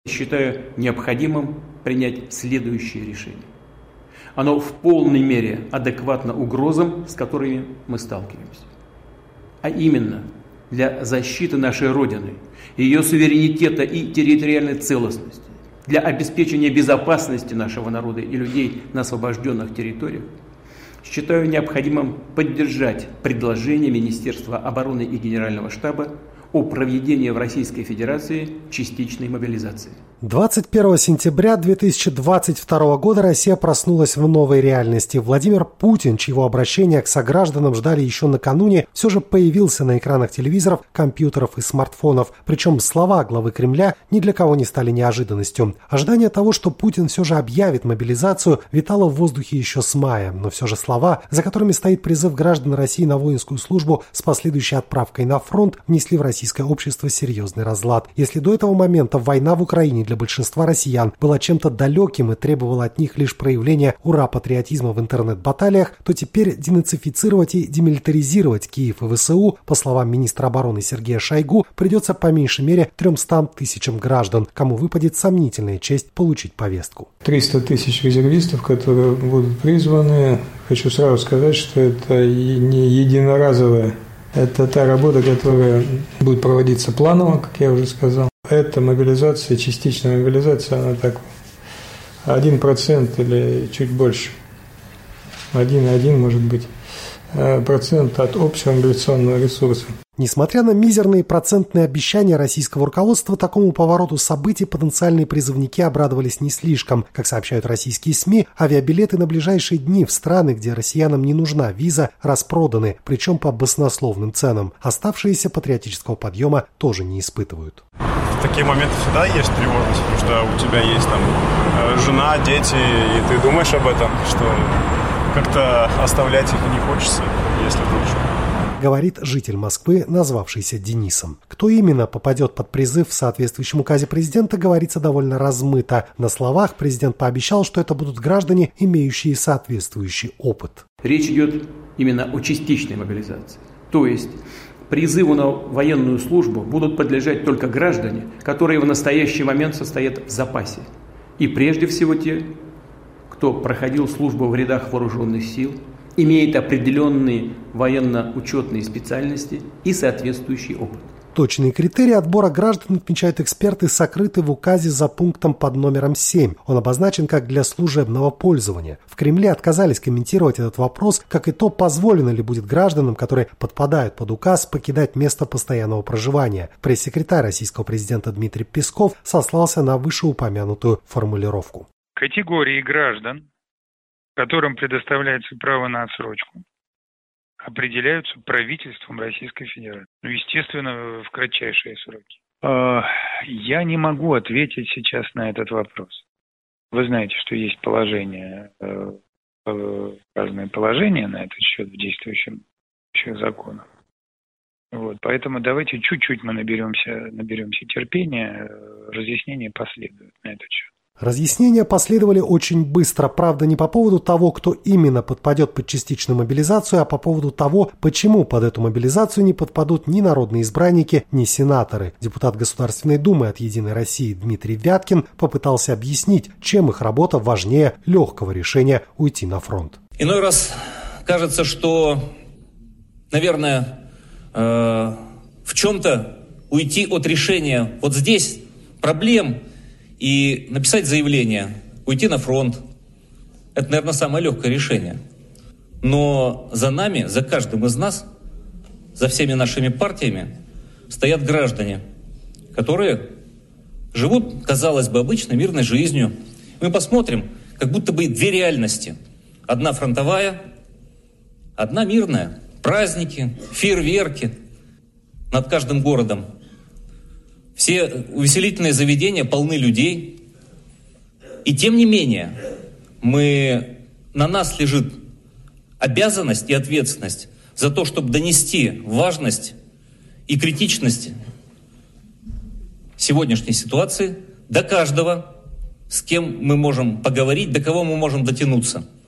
Считаю необходимым принять следующее решение. Оно в полной мере адекватно угрозам, с которыми мы сталкиваемся. А именно, для защиты нашей Родины, ее суверенитета и территориальной целостности, для обеспечения безопасности нашего народа и людей на освобожденных территориях, считаю необходимым поддержать предложение Министерства обороны и Генерального штаба о проведении в Российской Федерации частичной мобилизации. 21 сентября 2022 года Россия проснулась в новой реальности. Владимир Путин, чьего обращения к согражданам ждали еще накануне, все же появился на экранах телевизоров, компьютеров и смартфонов. Причем слова главы Кремля ни для кого не стали неожиданностью. Ожидание того, что Путин все же объявит мобилизацию, витало в воздухе еще с мая. Но все же слова, за которыми стоит призыв граждан России на воинскую службу с последующей отправкой на фронт, внесли в российское общество серьезный разлад. Если до этого момента война в Украине для большинства россиян была чем-то далеким и требовала от них лишь проявления ура-патриотизма в интернет-баталиях, то теперь денацифицировать и демилитаризировать Киев и ВСУ, по словам министра обороны Сергея Шойгу, придется по меньшей мере 300 тысячам граждан, кому выпадет сомнительная честь получить повестку. 300 тысяч резервистов, которые будут призваны, хочу сразу сказать, что это не единоразовая. Это та работа, которая будет проводиться планово, как я уже сказал. Эта мобилизация, частичная мобилизация, она так 1% или чуть больше, 1,1 может быть, процент от общего мобилизационного ресурса. Несмотря на мизерные процентные обещания российского руководства, такому повороту событий потенциальные призывники обрадовались не слишком. Как сообщают российские СМИ, авиабилеты на ближайшие дни в страны, где россиянам не нужна виза, распроданы, причем по баснословным ценам. Оставшиеся патриотического подъема тоже не испытывают. В такие моменты всегда есть тревожность, потому что у тебя есть там жена, дети, и ты думаешь об этом, что как-то оставлять их не хочется, если вдруг что. Говорит житель Москвы, назвавшийся Денисом. Кто именно попадет под призыв в соответствующем указе президента, говорится довольно размыто. На словах президент пообещал, что это будут граждане, имеющие соответствующий опыт. Речь идет именно о частичной мобилизации. То есть призыву на военную службу будут подлежать только граждане, которые в настоящий момент состоят в запасе. И прежде всего те, кто проходил службу в рядах вооруженных сил, имеет определенные военно-учетные специальности и соответствующий опыт. Точные критерии отбора граждан, отмечают эксперты, сокрыты в указе за пунктом под номером 7. Он обозначен как для служебного пользования. В Кремле отказались комментировать этот вопрос, как и то, позволено ли будет гражданам, которые подпадают под указ, покидать место постоянного проживания. Пресс-секретарь российского президента Дмитрий Песков сослался на вышеупомянутую формулировку. Категории граждан, которым предоставляется право на отсрочку, определяются правительством Российской Федерации. Естественно, в кратчайшие сроки. Я не могу ответить сейчас на этот вопрос. Вы знаете, что есть разные положения на этот счет в действующем законах. Поэтому давайте чуть-чуть мы наберемся терпения, разъяснения последуют на этот счет. Разъяснения последовали очень быстро, правда, не по поводу того, кто именно подпадет под частичную мобилизацию, а по поводу того, почему под эту мобилизацию не подпадут ни народные избранники, ни сенаторы. Депутат Государственной Думы от «Единой России» Дмитрий Вяткин попытался объяснить, чем их работа важнее легкого решения уйти на фронт. Иной раз кажется, что, наверное, в чем-то уйти от решения вот здесь проблем и написать заявление, уйти на фронт. Это, наверное, самое легкое решение. Но за нами, за каждым из нас, за всеми нашими партиями стоят граждане, которые живут, казалось бы, обычной мирной жизнью. Мы посмотрим, как будто бы две реальности. Одна фронтовая, одна мирная. Праздники, фейерверки над каждым городом. Все увеселительные заведения полны людей. И тем не менее, на нас лежит обязанность и ответственность за то, чтобы донести важность и критичность сегодняшней ситуации до каждого, с кем мы можем поговорить, до кого мы можем дотянуться.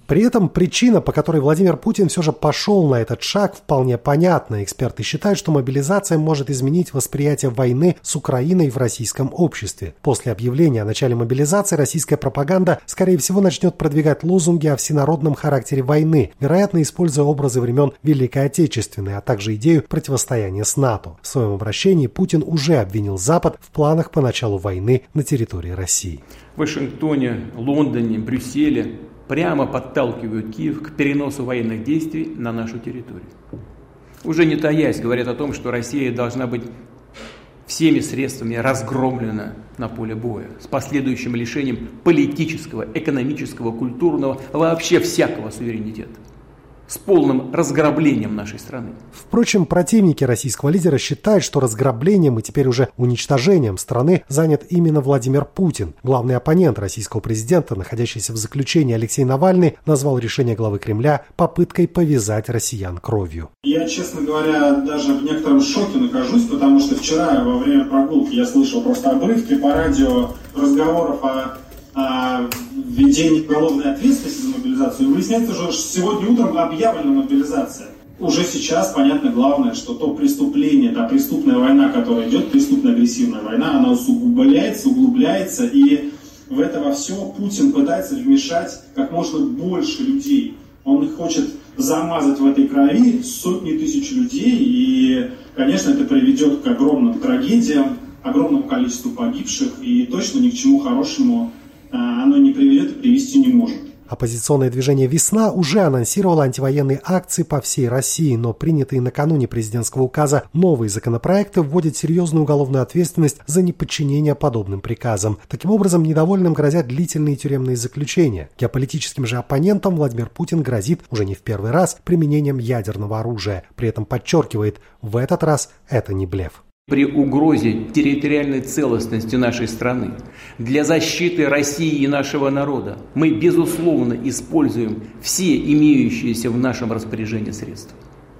При этом причина, по которой Владимир Путин все же пошел на этот шаг, вполне понятна. Эксперты считают, что мобилизация может изменить восприятие войны с Украиной в российском обществе. После объявления о начале мобилизации российская пропаганда, скорее всего, начнет продвигать лозунги о всенародном характере войны, вероятно, используя образы времен Великой Отечественной, а также идею противостояния с НАТО. В своем обращении Путин уже обвинил Запад в планах по началу войны на территории России. В Вашингтоне, Лондоне, Брюсселе прямо подталкивают Киев к переносу военных действий на нашу территорию. Уже не таясь, говорят о том, что Россия должна быть всеми средствами разгромлена на поле боя, с последующим лишением политического, экономического, культурного, вообще всякого суверенитета, с полным разграблением нашей страны. Впрочем, противники российского лидера считают, что разграблением и теперь уже уничтожением страны занят именно Владимир Путин. Главный оппонент российского президента, находящийся в заключении Алексей Навальный, назвал решение главы Кремля попыткой повязать россиян кровью. Я, честно говоря, даже в некотором шоке нахожусь, потому что вчера во время прогулки я слышал просто обрывки по радио разговоров о введении уголовной ответственности за мобилизацию. И выясняется, что сегодня утром объявлена мобилизация. Уже сейчас понятно главное, что то преступление, та преступная война, которая идет, преступная агрессивная война, она усугубляется, углубляется, и в это во все Путин пытается вмешать как можно больше людей. Он хочет замазать в этой крови сотни тысяч людей, и, конечно, это приведет к огромным трагедиям, огромному количеству погибших, и точно ни к чему хорошему оно не приведет и привести не может. Оппозиционное движение «Весна» уже анонсировало антивоенные акции по всей России, но принятые накануне президентского указа новые законопроекты вводят серьезную уголовную ответственность за неподчинение подобным приказам. Таким образом, недовольным грозят длительные тюремные заключения. Геополитическим же оппонентам Владимир Путин грозит уже не в первый раз применением ядерного оружия. При этом подчеркивает, в этот раз это не блеф. При угрозе территориальной целостности нашей страны, для защиты России и нашего народа мы, безусловно, используем все имеющиеся в нашем распоряжении средства.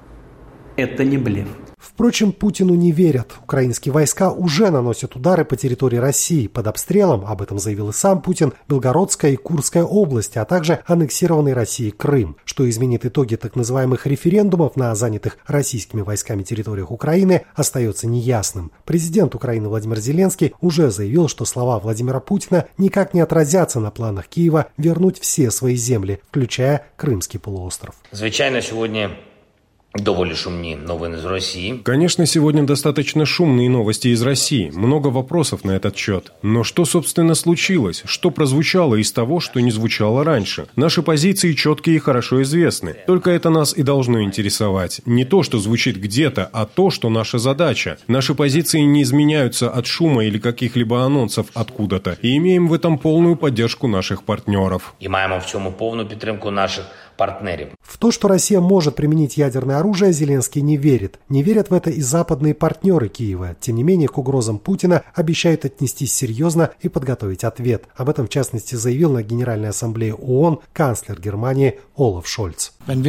Это не блеф. Впрочем, Путину не верят. Украинские войска уже наносят удары по территории России. Под обстрелом, об этом заявил и сам Путин, Белгородская и Курская области, а также аннексированный Россией Крым. Что изменит итоги так называемых референдумов на занятых российскими войсками территориях Украины, остается неясным. Президент Украины Владимир Зеленский уже заявил, что слова Владимира Путина никак не отразятся на планах Киева вернуть все свои земли, включая Крымский полуостров. Звичайно, сегодня довольно шумные новости из России. Конечно, сегодня достаточно шумные новости из России. Много вопросов на этот счет. Но что, собственно, случилось? Что прозвучало из того, что не звучало раньше? Наши позиции четкие и хорошо известны. Только это нас и должно интересовать. Не то, что звучит где-то, а то, что наша задача. Наши позиции не изменяются от шума или каких-либо анонсов откуда-то. И имеем в этом полную поддержку наших партнеров. И маємо в цьому повну підтримку наших партнерів. В то, что Россия может применить ядерное оружие, Зеленский не верит. Не верят в это и западные партнеры Киева. Тем не менее, к угрозам Путина обещают отнестись серьезно и подготовить ответ. Об этом, в частности, заявил на Генеральной Ассамблее ООН канцлер Германии Олаф Шольц.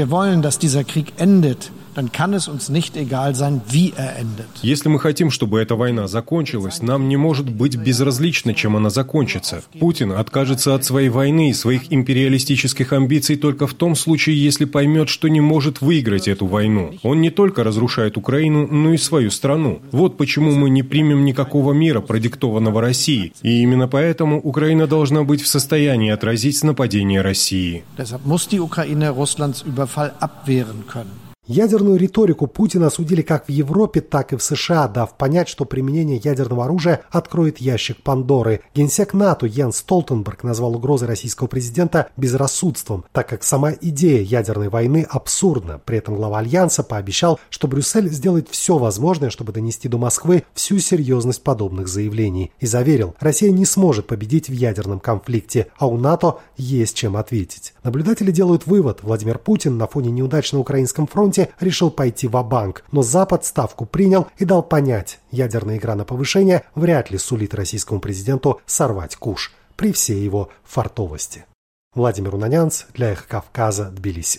Если мы хотим, чтобы эта война закончилась, нам не может быть безразлично, чем она закончится. Путин откажется от своей войны и своих империалистических амбиций только в том случае, если поймет, что не может выиграть эту войну. Он не только разрушает Украину, но и свою страну. Вот почему мы не примем никакого мира, продиктованного Россией. И именно поэтому Украина должна быть в состоянии отразить нападение России. Ядерную риторику Путина осудили как в Европе, так и в США, дав понять, что применение ядерного оружия откроет ящик Пандоры. Генсек НАТО Йенс Столтенберг назвал угрозы российского президента безрассудством, так как сама идея ядерной войны абсурдна. При этом глава Альянса пообещал, что Брюссель сделает все возможное, чтобы донести до Москвы всю серьезность подобных заявлений. И заверил, Россия не сможет победить в ядерном конфликте, а у НАТО есть чем ответить. Наблюдатели делают вывод, Владимир Путин на фоне неудач на украинском фронте решил пойти ва-банк, но Запад ставку принял и дал понять, ядерная игра на повышение вряд ли сулит российскому президенту сорвать куш при всей его фартовости. Владимир Унанянц для Эхо Кавказа, Тбилиси.